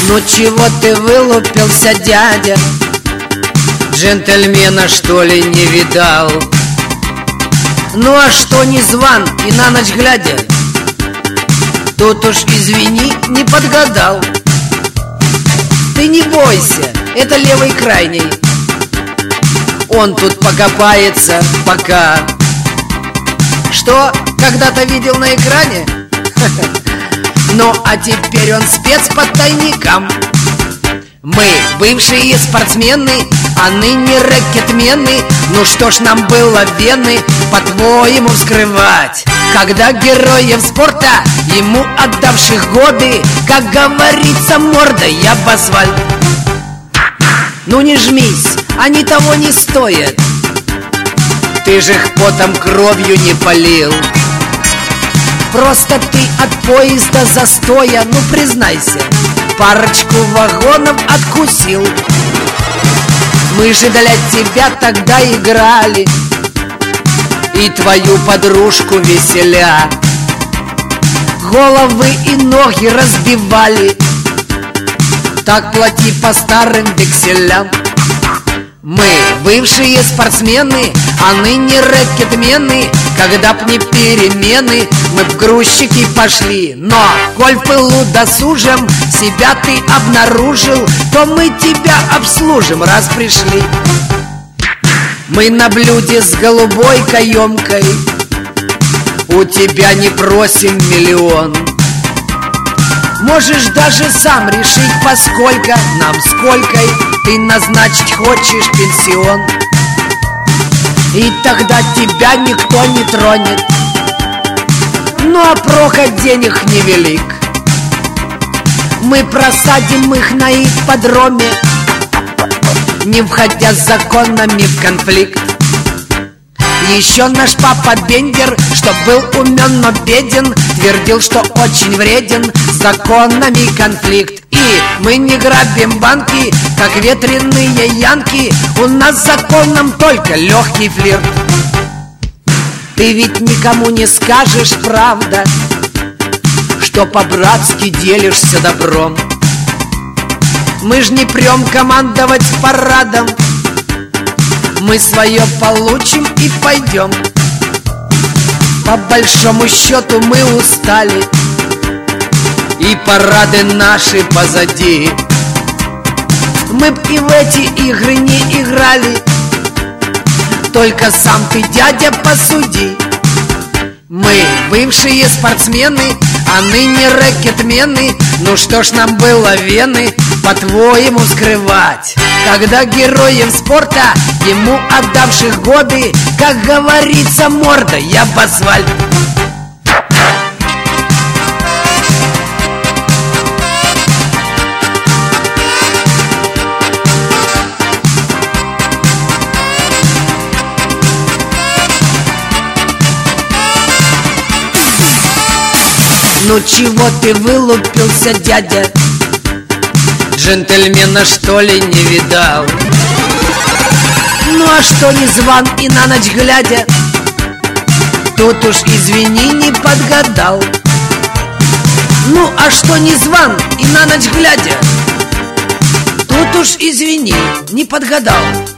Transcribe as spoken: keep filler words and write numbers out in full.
Ну чего ты вылупился, дядя? Джентльмена, что ли, не видал? Ну а что не зван и на ночь глядя? Тут уж, извини, не подгадал. Ты не бойся, это левый крайний. Он тут покопается пока. Что, когда-то видел на экране? Ну а теперь он спец по тайникам. Мы бывшие спортсмены, а ныне рэкетмены. Ну что ж нам было вены, по-твоему, вскрывать, когда героев спорта, ему отдавших годы, как говорится, мордой об асфальт. Ну не жмись, они того не стоят. Ты же их потом кровью не полил. Просто ты от поезда застоя, ну признайся, парочку вагонов откусил. Мы же для тебя тогда играли и твою подружку веселя, головы и ноги разбивали. Так плати по старым векселям. Мы бывшие спортсмены, а ныне рэкетмены. Когда б не перемены, мы в грузчики пошли. Но, коль в пылу досужим себя ты обнаружил, то мы тебя обслужим, раз пришли. Мы на блюде с голубой каемкой, у тебя не просим миллион. Можешь даже сам решить, поскольку нам сколько ты назначить хочешь пенсион. И тогда тебя никто не тронет. Ну а прок от денег невелик. Мы просадим их на ипподроме, не входя с законами в конфликт. Еще наш папа Бендер, что был умен, но беден, твердил, что очень вреден с законами конфликт. И мы не грабим банки, как ветреные янки. У нас законом только легкий флирт. Ты ведь никому не скажешь, правда, что по-братски делишься добром. Мы ж не прем командовать парадом. Мы свое получим и пойдем. По большому счету мы устали, и парады наши позади. Мы б и в эти игры не играли, только сам ты, дядя, посуди. Мы бывшие спортсмены, а ныне рэкетмены. Ну что ж нам было вены, по-твоему, скрывать, когда героев спорта, ему отдавших годы, как говорится, мордой об асфальт. Ну чего ты вылупился, дядя? Джентльмена, что ли, не видал? Ну а что не зван и на ночь глядя? Тут уж, извини, не подгадал. Ну а что не зван и на ночь глядя? Тут уж, извини, не подгадал.